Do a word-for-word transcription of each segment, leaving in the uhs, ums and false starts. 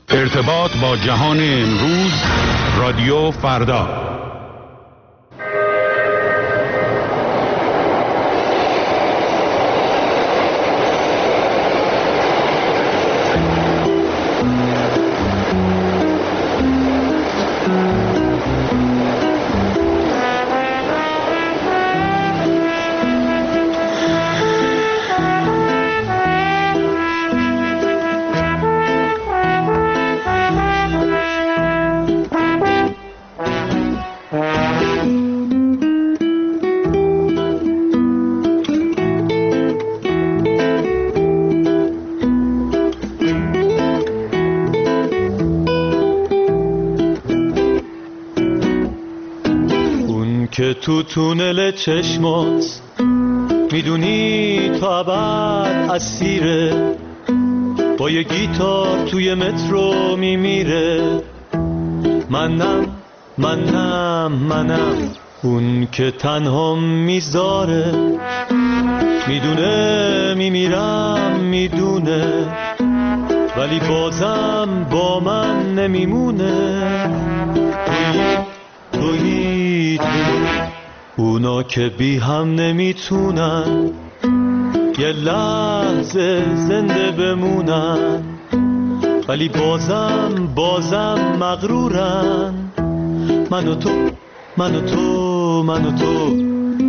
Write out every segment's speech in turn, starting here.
ارتباط با جهان امروز، رادیو فردا. که تو تونل چشمات میدونی تا ابد اسیره، با یه گیتار توی مترو میمیره. منم منم منم اون که تنها میذاره، میدونه میمیرم میدونه، ولی بازم با من نمیمونه. تویی تویی اونا که بی هم نمیتونن یه لحظه زنده بمونن، ولی بازم بازم مغرورن. من و تو من و تو من و تو.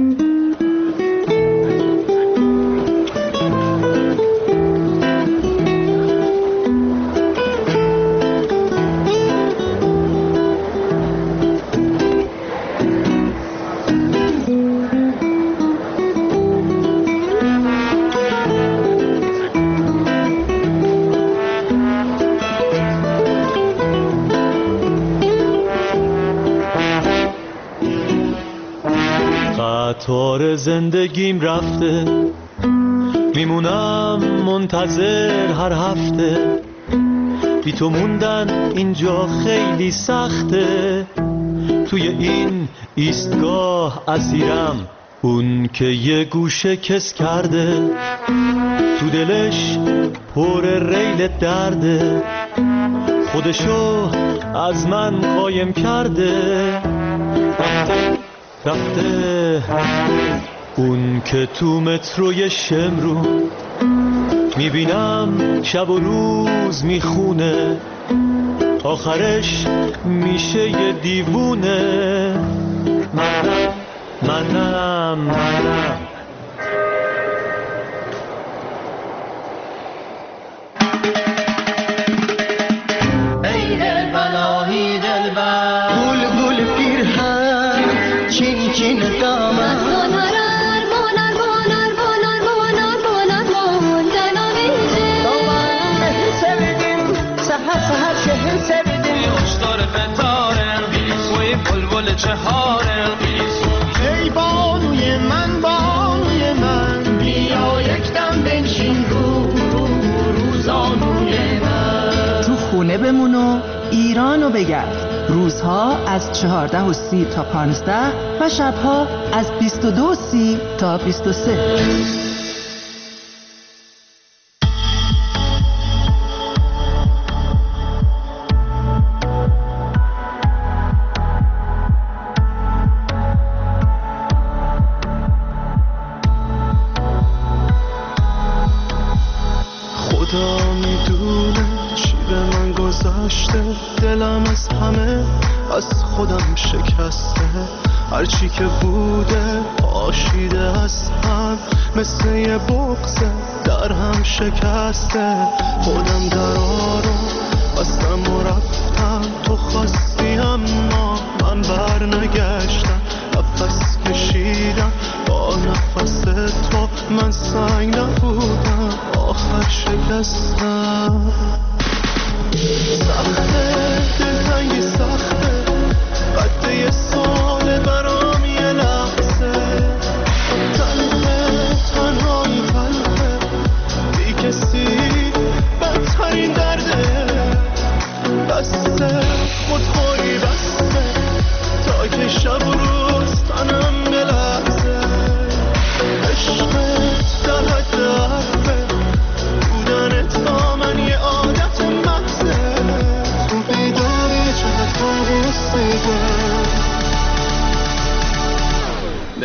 قطار زندگیم رفته، میمونم منتظر هر هفته. بی تو موندن اینجا خیلی سخته، توی این ایستگاه اسیرم. اون که یه گوشه کس کرده، تو دلش پر ریل درده، خودشو از من قایم کرده. رفته رفته اون که تو متروی شمرو میبینم شب و روز میخونه، آخرش میشه یه دیوونه. منم منم منم ای دلبر ای دلبر، گل گل پیرهن چین چین دامن، سونارار مونار مونار مونار مونار مونار موندن آمیزه. دامن سویدیم سهر سهر شهر سویدیم، خوشدار قطاره وی بلبل چهاره. ای بانوی من بانوی من، بیا یک دم بنشین رو رو روزانوی من. تو خونه بمون و ایرانو بگرد. روزها از چهارده و سی تا پانزده و شبها از بیست و دو و سی تا بیست و سه. خدا میدونه چی به من گذشته، دلم از همه از خودم شکسته. هرچی که بوده آشیده از هم، مثل یه بغضه در هم شکسته. خودم درارو بستم و رفتم، تو خواستی اما من بر نگشتم. نفس کشیدم با نفس تو، من سنگ نبودم آخر شکستم. سخته دلتنگی سخته، قد یه سال برام یه لحظه. تنها تنهایی تلخه، بی کسی بدتر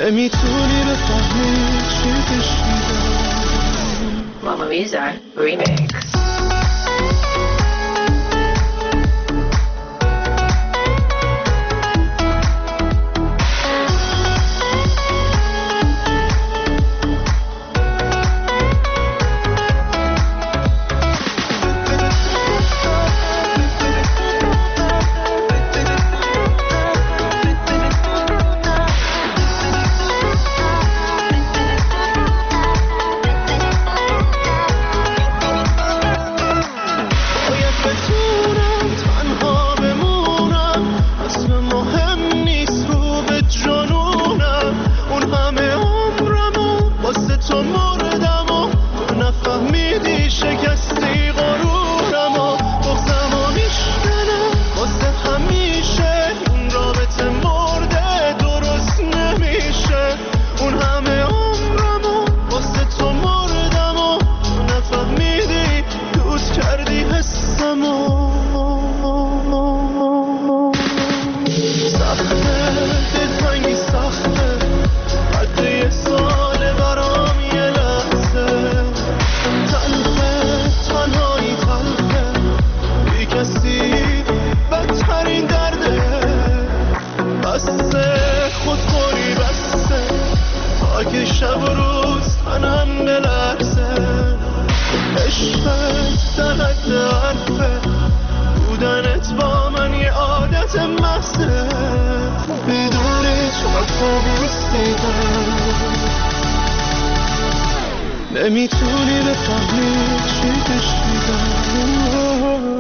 نمیتونی بفهمی چی کشیدم. Mama Lisa Remix. نمیتونی بفهمی چی کشیدم.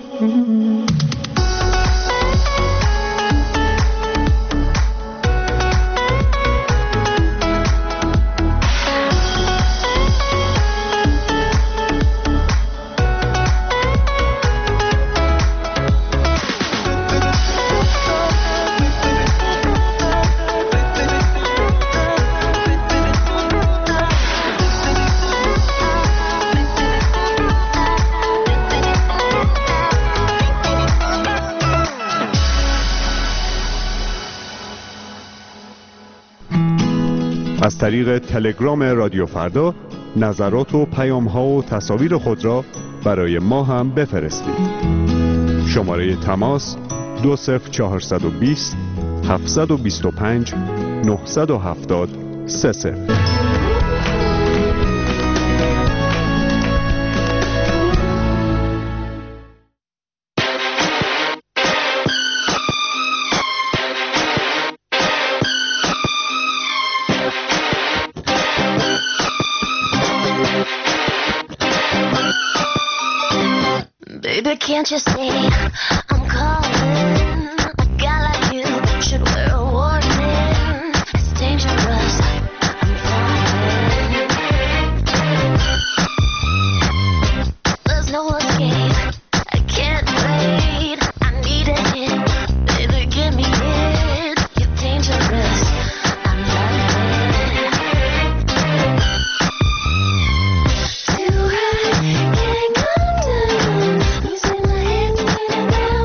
از طریق تلگرام رادیو فردا نظرات و پیام‌ها و تصاویر خود را برای ما هم بفرستید. شماره تماس دو صفر چهارصد و بیست هفتصد و بیست و پنج نهصد و هفتاد سه صفر. Can't you see I'm calling? A guy like you should wear a warning. It's dangerous. I'm falling. There's no escape. I can't wait. I need a hit. Baby, give me it. You're dangerous. I'm falling. Too high, can't come down. You say my head's spinning now.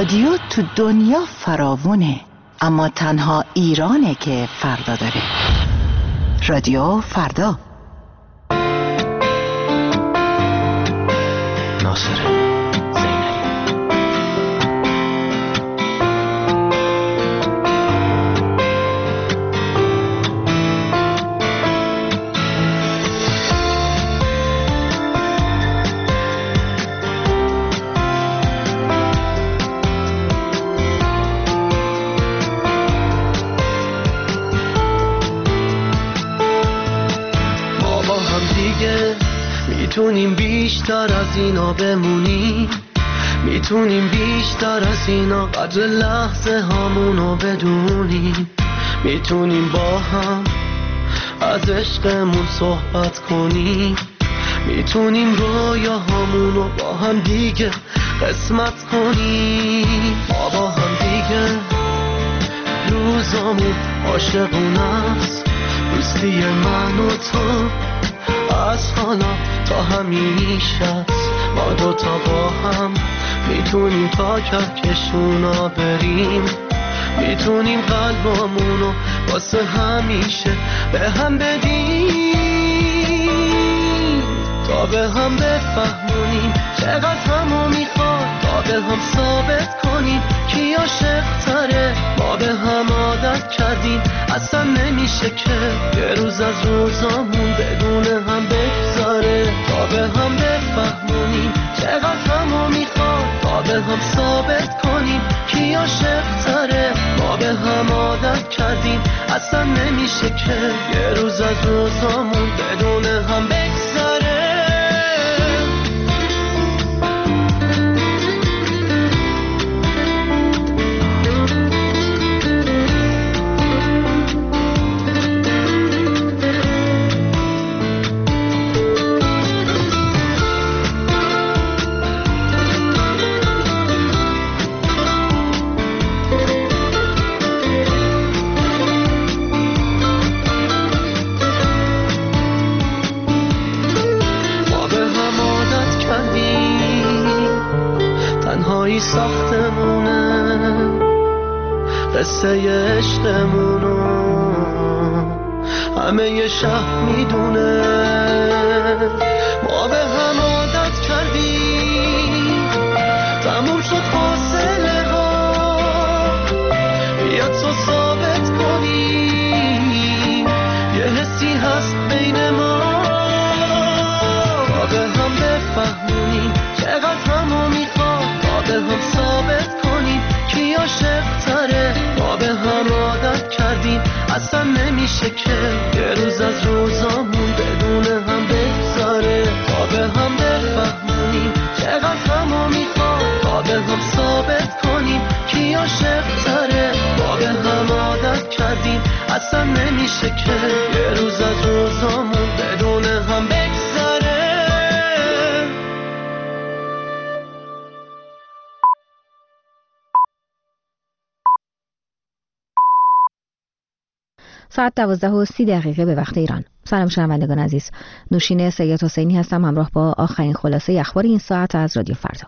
رادیو تو دنیا فراوونه، اما تنها ایرانه که فردا داره. رادیو فردا. ناصر میتونیم بیشتر از اینا بمونیم، میتونیم بیشتر از اینا قدر لحظه هامونو بدونیم، میتونیم با هم از عشقمون صحبت کنیم، میتونیم رویاهامونو با هم دیگه قسمت کنیم. ما با هم دیگه روزامون عاشقونه است، دوستی من و تو از حالا تا همیشه است. ما دوتا با هم میتونیم تا کهکشونا بریم، میتونیم قلبامونو واسه همیشه به هم بدیم، تا به هم بفهمونیم چقدر همو میخواد، تا به هم ثابت کنیم کی عاشق تره. ما به هم عادت کردیم اصلا نمیشه که یه روز از روزامون بدون هم بگذاره، تا به هم بفهمونیم چقدر همو میخواد، تا به هم ثابت کنیم کی عاشق تره. ما به هم عادت کردیم اصلا نمیشه که یه روز از روزامون بدون هم بگذاره. ساختمونه قصه عشقمونو همه ی شهر میدونه. ما به هم عادت کردیم تموم شد فاصله ها، بیا تو ثابت کنیم یه حسی هست بین ما. ما به هم بفهمونیم چقدر همو میخواد، به هم ثابت کنیم کی عاشق تره. ما به هم عادت کردیم اصلا نمیشه که یه روز از روزامون بدون هم بگذاره، تا به هم بفهمونیم چقدر همو میخواد، تا به هم ثابت کنیم کی عاشق تره. ما به هم عادت کردیم اصلا نمیشه که یه روز از روزامون بدون هم بگذاره. ساعت دوازده و سی دقیقه به وقت ایران. سلام شنوندگان عزیز، نوشین سید حسینی هستم همراه با آخرین خلاصه اخبار این ساعت از رادیو فردا.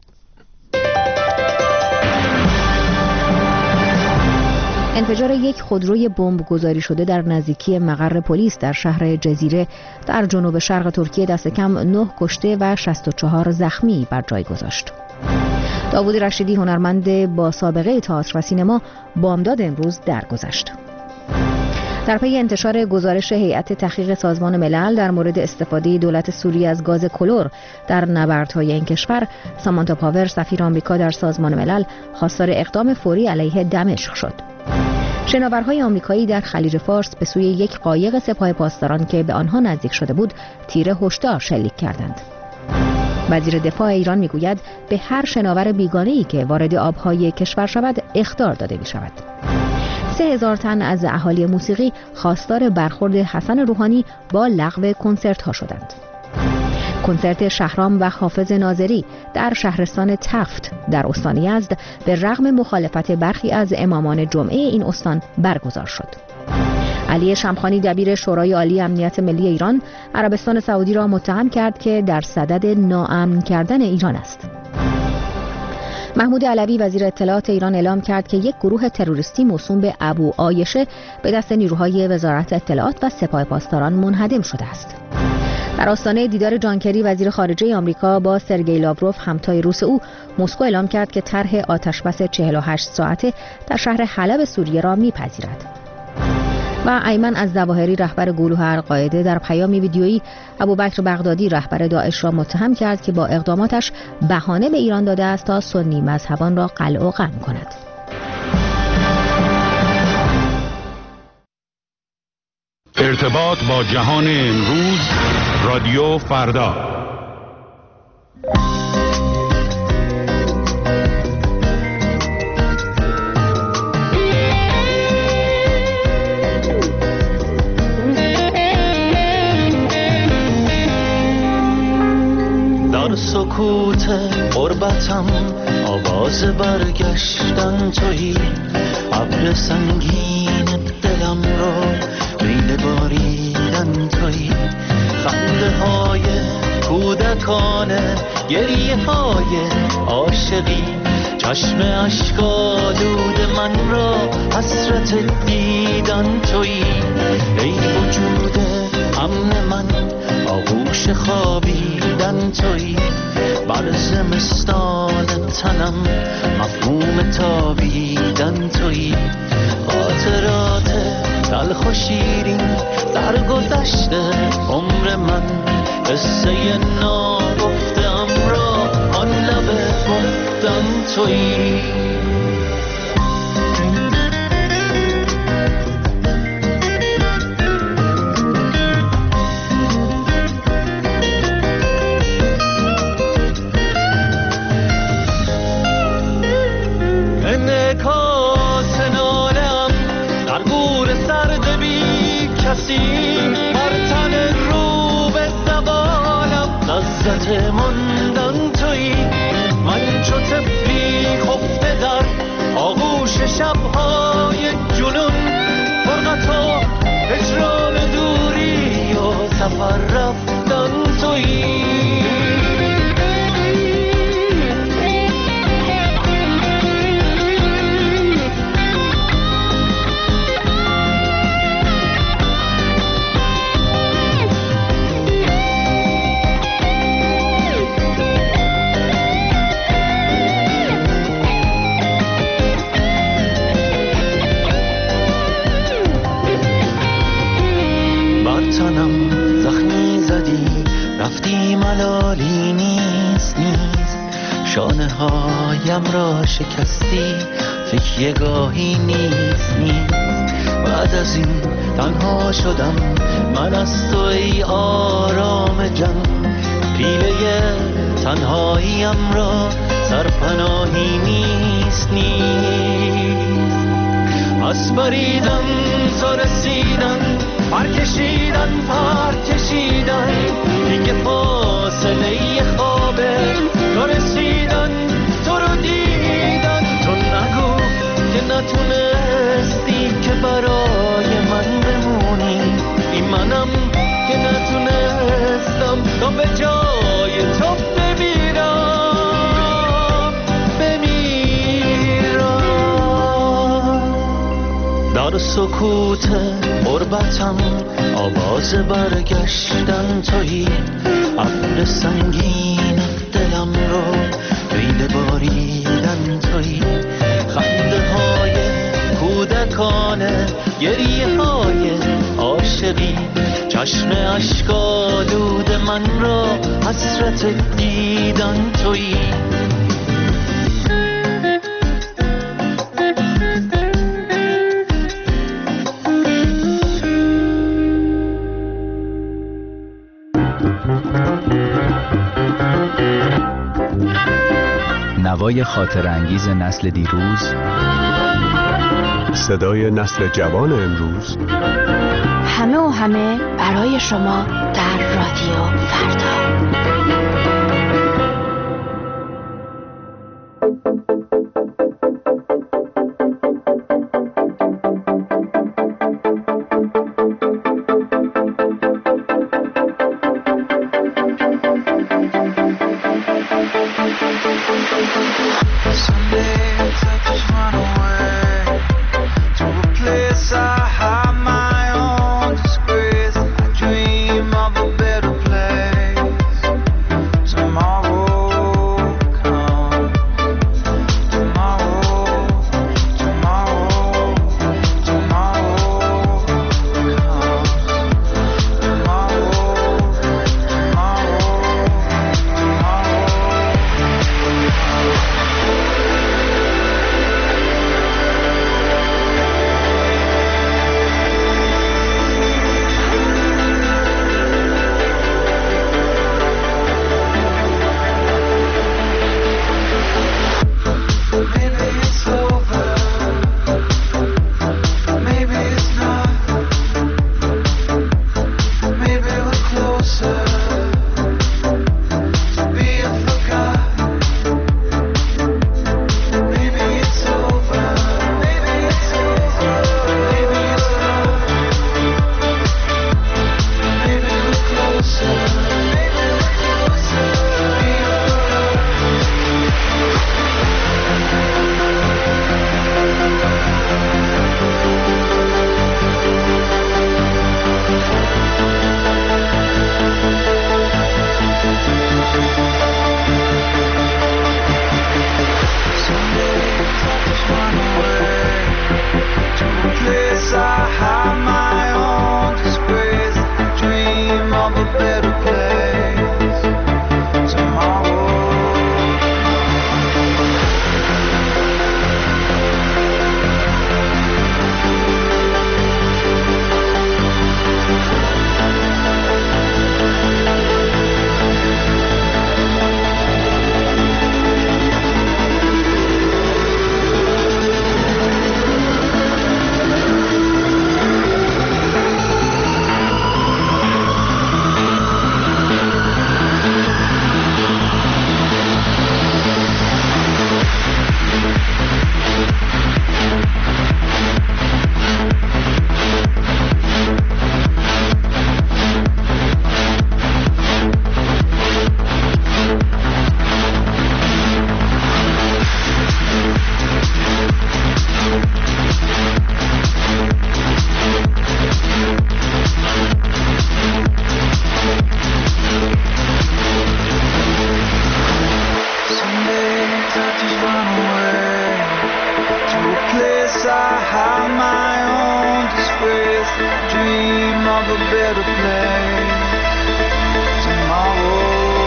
انفجار یک خودروی بمب گذاری شده در نزدیکی مقر پلیس در شهر جزیره در جنوب شرق ترکیه دست کم نه کشته و شصت و چهار زخمی بر جای گذاشت. داوود رشیدی هنرمند با سابقه تئاتر و سینما بامداد امروز درگذشت. در پی انتشار گزارش هیئت تحقیق سازمان ملل در مورد استفاده دولت سوریه از گاز کلور در نبردهای این کشور، سامانتا پاور سفیر آمریکا در سازمان ملل خواستار اقدام فوری علیه دمشق شد. شناورهای آمریکایی در خلیج فارس به سوی یک قایق سپاه پاسداران که به آنها نزدیک شده بود تیر هشدار شلیک کردند. وزیر دفاع ایران میگوید به هر شناور بیگانه‌ای که وارد آبهای کشور شود اخطار داده می‌شود. سه هزار تن از اهالی موسیقی خواستار برخورد حسن روحانی با لغو کنسرت ها شدند. کنسرت شهرام و حافظ ناظری در شهرستان تفت در استان یزد به رغم مخالفت برخی از امامان جمعه این استان برگزار شد. علی شمخانی دبیر شورای عالی امنیت ملی ایران عربستان سعودی را متهم کرد که در صدد ناامن کردن ایران است. محمود علوی وزیر اطلاعات ایران اعلام کرد که یک گروه تروریستی موسوم به ابو عایشه به دست نیروهای وزارت اطلاعات و سپاه پاسداران منهدم شده است. در آستانه دیدار جان کری وزیر خارجه آمریکا با سرگئی لاوروف همتای روس او، مسکو اعلام کرد که طرح آتشبس چهل و هشت ساعته در شهر حلب سوریه را میپذیرد. و ایمن الظواهری رهبر گروه القاعده در پیامی ویدیویی ابوبکر بغدادی رهبر داعش را متهم کرد که با اقداماتش بهانه به ایران داده است تا سنی مذهبان را قلع و قم کند. ارتباط با جهان امروز، رادیو فردا. در سکوت غربتم آواز برگشتن تویی، ابر سنگین دلم رو میل باریدن تویی، خنده های کودکانه گریه های عاشقی، چشم اشک‌آلود من را حسرت دیدن تویی، ای وجود امن من آغوش خوابیدن تویی، بر زمستان تنم مفهوم تابیدن تویی، خاطرات تلخ و شیرین سرگذشته عمر من، قصه ناگفته ام را آن لب گفتن تویی. بر تن رو به زبانم لذت ماندن تویی، من چو طفلی خفته در آغوش شبهای جنون، فرقت و هجران و دوری و سفر رفتن تویی. رفتی ملالی نیست نیست، شانه هایم را شکستی تکیه گاهی نیست نیست، بعد از این تنها شدم من از تو ای آرام جان، پیله تنهاییم را سرپناهی نیست نیست، از بریدن تا رسیدن پرکشیدن پرکشیدن دیگه فاصله خوابه، تو رسیدن تو رو دیدن، تو نگو که نتونستی که برای من بمونی، این منم که نتونستم تا به جای تو بمیرم بمیرم. در سکوت غربتم آواز برگشتن تویی، ابر سنگین دلم رو میل باریدن تویی، خنده های کودکانه گریه های عاشقی، چشم اشک‌آلود من را حسرت دیدن تویی. نوای خاطر انگیز نسل دیروز، صدای نسل جوان امروز، همه و همه برای شما در رادیو فردا. We'll be right back. just dream of a better place. Tomorrow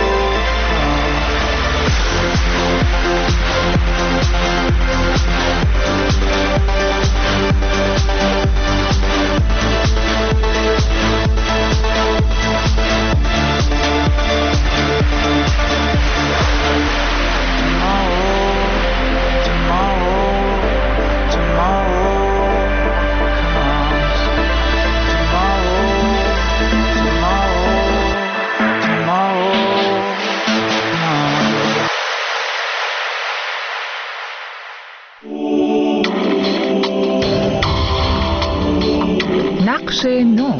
نقش نو.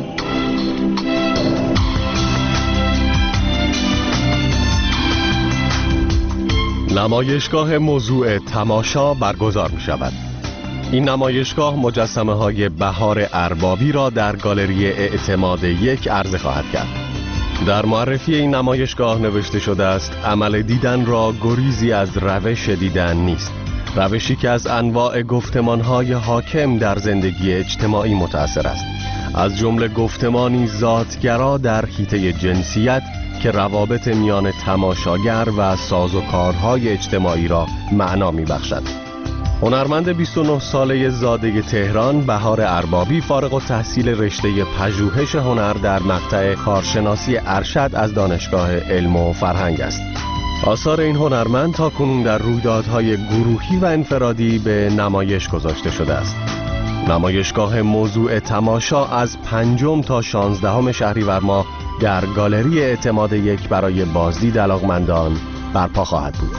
نمایشگاه موضوع تماشا برگزار می شود. این نمایشگاه مجسمه های بهار اربابی را در گالری اعتماد یک عرضه خواهد کرد. در معرفی این نمایشگاه نوشته شده است عمل دیدن را گریزی از روش دیدن نیست، روشی که از انواع گفتمان‌های حاکم در زندگی اجتماعی متأثر است، از جمله گفتمانی ذاتگرا در حیطه جنسیت که روابط میان تماشاگر و سازوکارهای اجتماعی را معنا می‌بخشد. هنرمند بیست و نه ساله زاده تهران بهار اربابی فارغ التحصیل رشته پژوهش هنر در مقطع کارشناسی ارشد از دانشگاه علم و فرهنگ است. آثار این هنرمند تاکنون در رویدادهای گروهی و انفرادی به نمایش گذاشته شده است. نمایشگاه موضوع تماشا از پنجم تا شانزدهم شهریور ماه در گالری اعتماد یک برای بازدید علاقمندان برپا خواهد بود.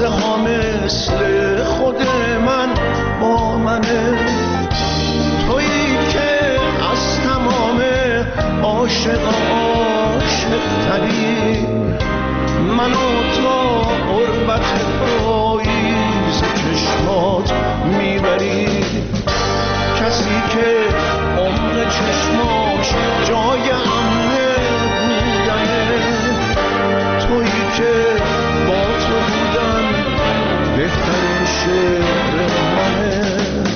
لحظه ها مثل خود من با منه، تویی که از تمام عاشق عاشق تری، منو تا قربت پاییز چشمات میبری. کسی که عمر چشماش جای امنه بودنه، تویی که با تو بودن بهترین شعر منه.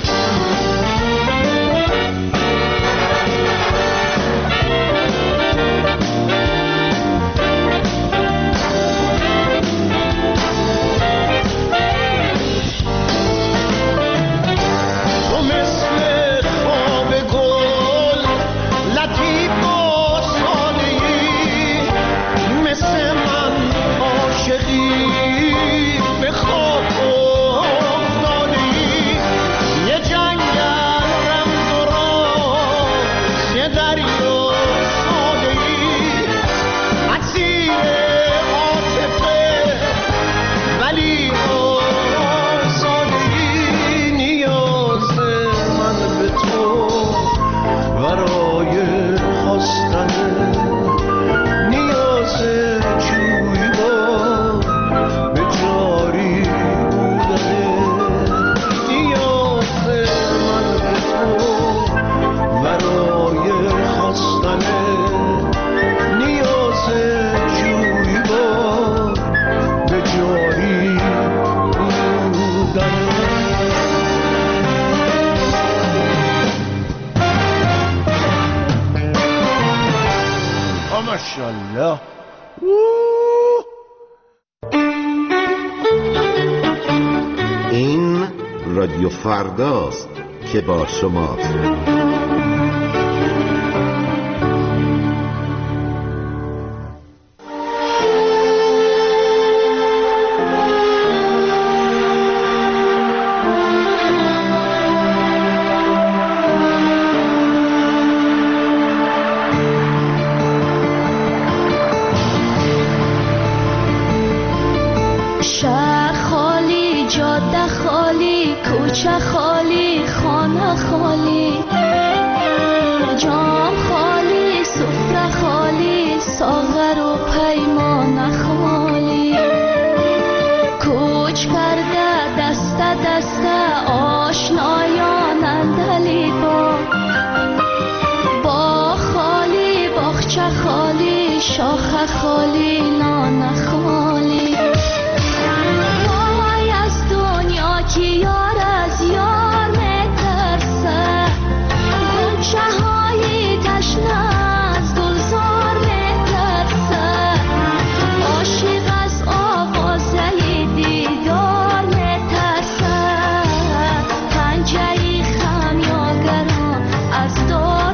ماشاءالله. این رادیو فرداست که با شماست.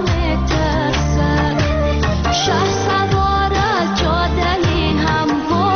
شهر سوار از جاده هم بود.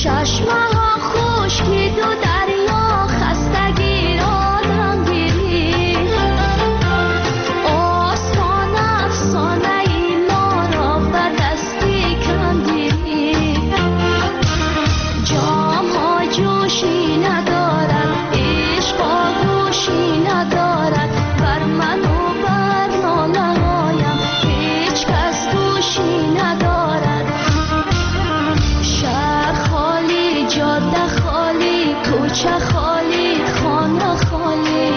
چشمه ها خشکی دو دریا خستگی را درنگیری آسمان افسانه ای ما را به دستی کندیری جام ها جوشی ندارد عشق آغوشی ندارد بر من و بر ناله هایم هیچ کس گوشی ندارد شهر خالی جاده خالی کوچه خالی خانه خالی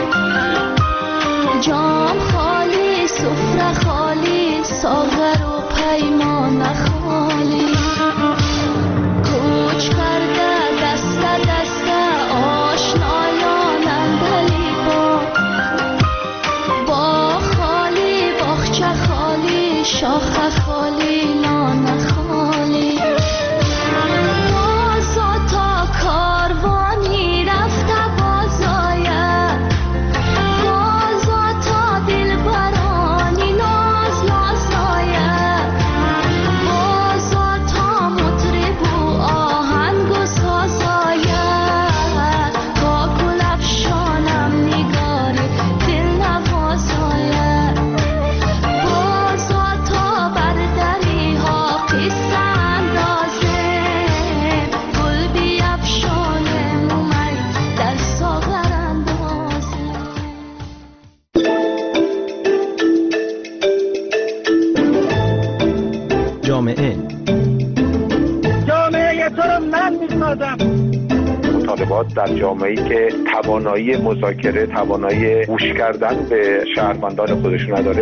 جام خالی سفره خالی ساغر و پیمان خالی کوچ کرده دست دست آشنایان اندلی با با خالی باغچه خالی شاخه خالی نان خالی بازا تا کاروانی رفته بازاید بازا تا دلبرانی ناز نازاید بازا تا مطرب و آهنگ و سازاید با گل افشانم نگاری دل نوازاید بازا تا بر دری ها قصه اندازه گل بیفشانه مومی در ساغر اندازه جامعه جامعه تو رو من میسازم. مطالبات در جامعه‌ای که توانایی مذاکره، توانایی گوش کردن به شهروندان خودشون نداره.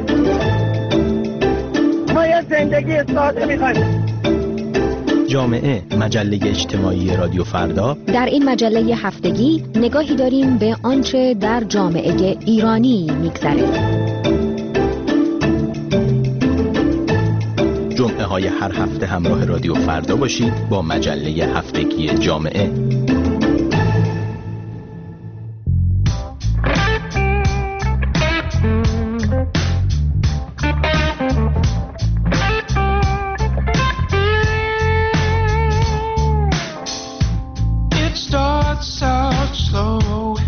ما یه زندگی ساده میخوایم. جامعه مجله اجتماعی رادیو فردا. در این مجله هفتگی نگاهی داریم به آنچه در جامعه ایرانی میگذره. جمعه های هر هفته همراه رادیو فردا باشید با مجله هفتگی جامعه. It starts out slow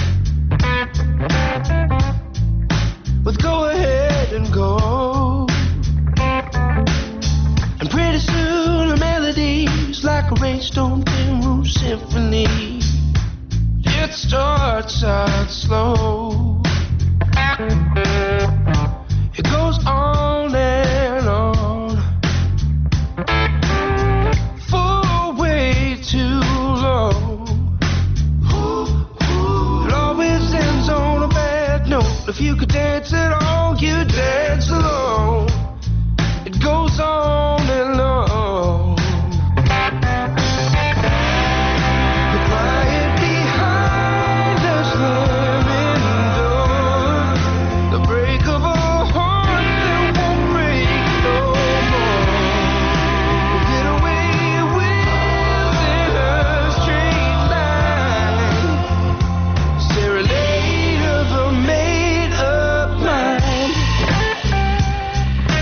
with go ahead and go, and pretty soon the melody's like a Rainstone Penrose symphony. It starts out slow, it goes on and on for way too long. It always ends on a bad note. If you could dance it all, you dance alone. It goes on and on. The quiet behind the slamming door, the break of a heart that won't break no more. We'll get away within a straight line, serenade of a made-up mind.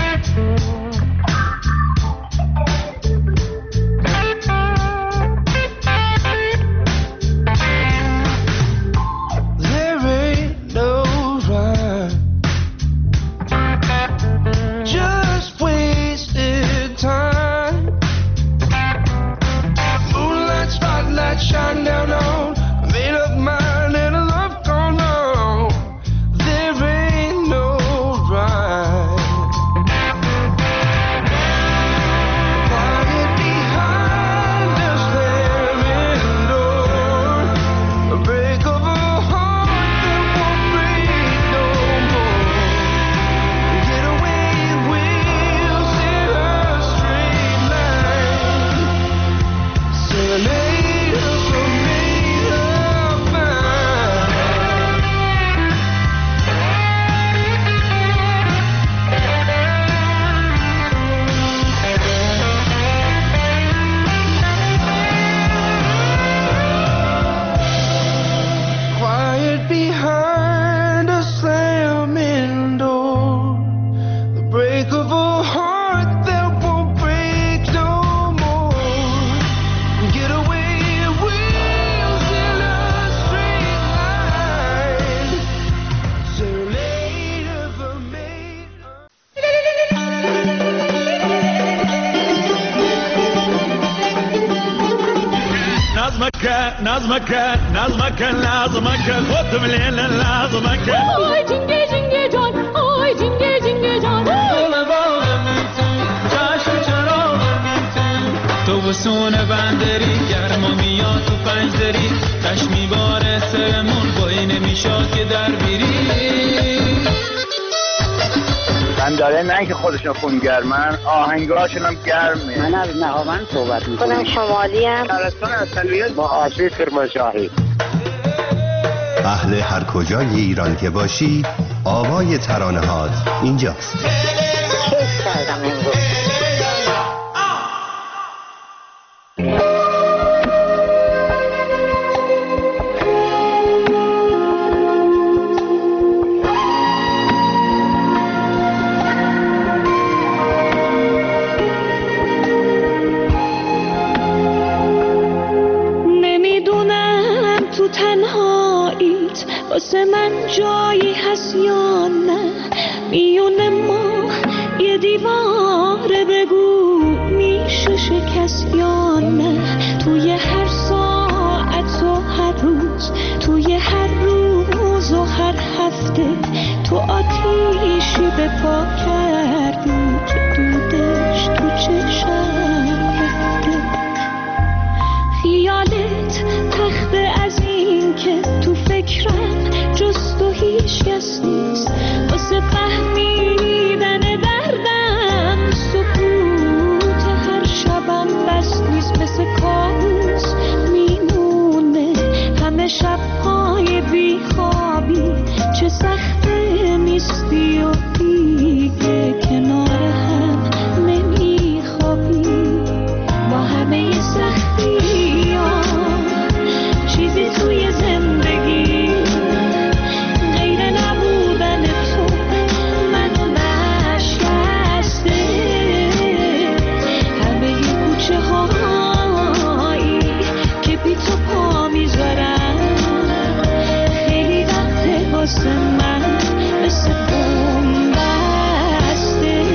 نظمك نظمك نظمك نظمك خود مليل نظمك آی جنگه جنگه جان آی جنگه جنگه جان گل باغم چشم چراغم تو بسون بندری گرما میاد تو پنجدری تش میباره سرمون بایی نمیشاد که در بیری بنداره نه که خودشون خونگرمن آهنگاشون هم گرمه. من از نهاوند صحبت میکنم. خودم شمالی ام شهرستان اصلیت با آسیب کرمانشاهی. اهل هر کجای ایران که باشی آوای ترانه هات اینجاست. کیف کردم امروز. واسه من جایی هست یا نه میونه ما یه دیواره بگو میشه شکست یا نه توی هر ساعت و هر روز توی هر روز و هر هفته تو آتیشی به پا کردی که دودش تو چشم رفته خیالت تخته از این که تو فکرم جز تو هیچ کس نیست واسه فهمیدن دردم سکوت هر شبم بس نیست مثل کابوس میمونه همه شبهای بی خوابی چه سخته نیستی و دیگه کنار هم نمیخوابی با همه سختی ها چیزی توی زندگی غیر نبودن تو منو نشکسته همه ی کوچه هایی که بی تو پا میذارم خیلی وقته واسه من مثل بوم بسته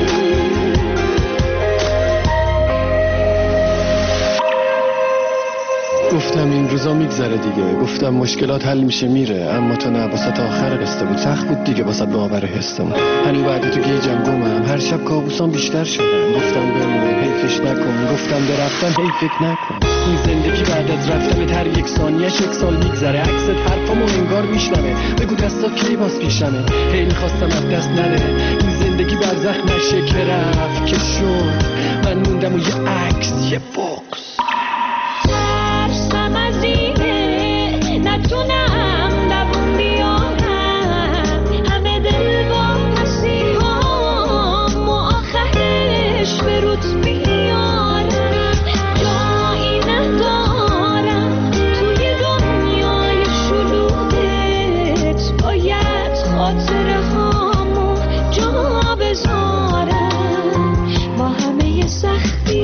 گفتم این روزا میگذره دیگه گفتم مشکلات حل میشه میره اما تو نه واسه آخر قصه بود سخت بود دیگه واسه باور حسم هنو بعد تو گیجم گمم هر شب کابوسام بیشتر شدم گفتم بمون حیفش نکن گفتم به رفتن حیف فکر نکن این زندگی بعد از رفتن هر یک ثانیه‌اش یک سال میگذره عکست حرفامو انگار میشنوه بگو دستات کی باز پیشمه هی میخواستم از دست نره این زندگی برزخ نشه که رفت که شد من موندم و یه عکس یه بغض ترسم از اینه نتونم دوون بیارم همه دل با پسی هم و آخرش به روت بیارم جایی ندارم توی دنیای شلوغت باید خاطره هامو جا بذارم با همه سختی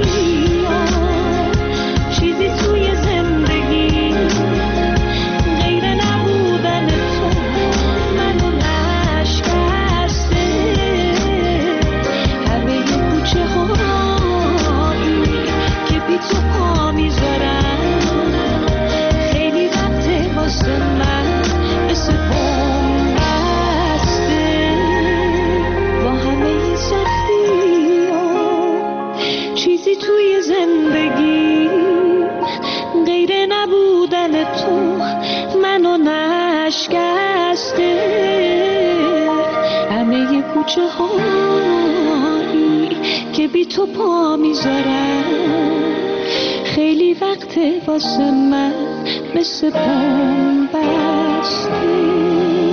چیزی توی زندگی غیر نبودن تو منو نشکسته همه ی کوچه هایی که بی تو پا میذارم خیلی وقته واسه من مثل بوم بسته با همه ی سختی چیزی توی زندگی غیر نبودن تو منو نشکسته همه ی کوچه هایی که بی تو پا میذارم خیلی وقته واسه من مثل بوم بسته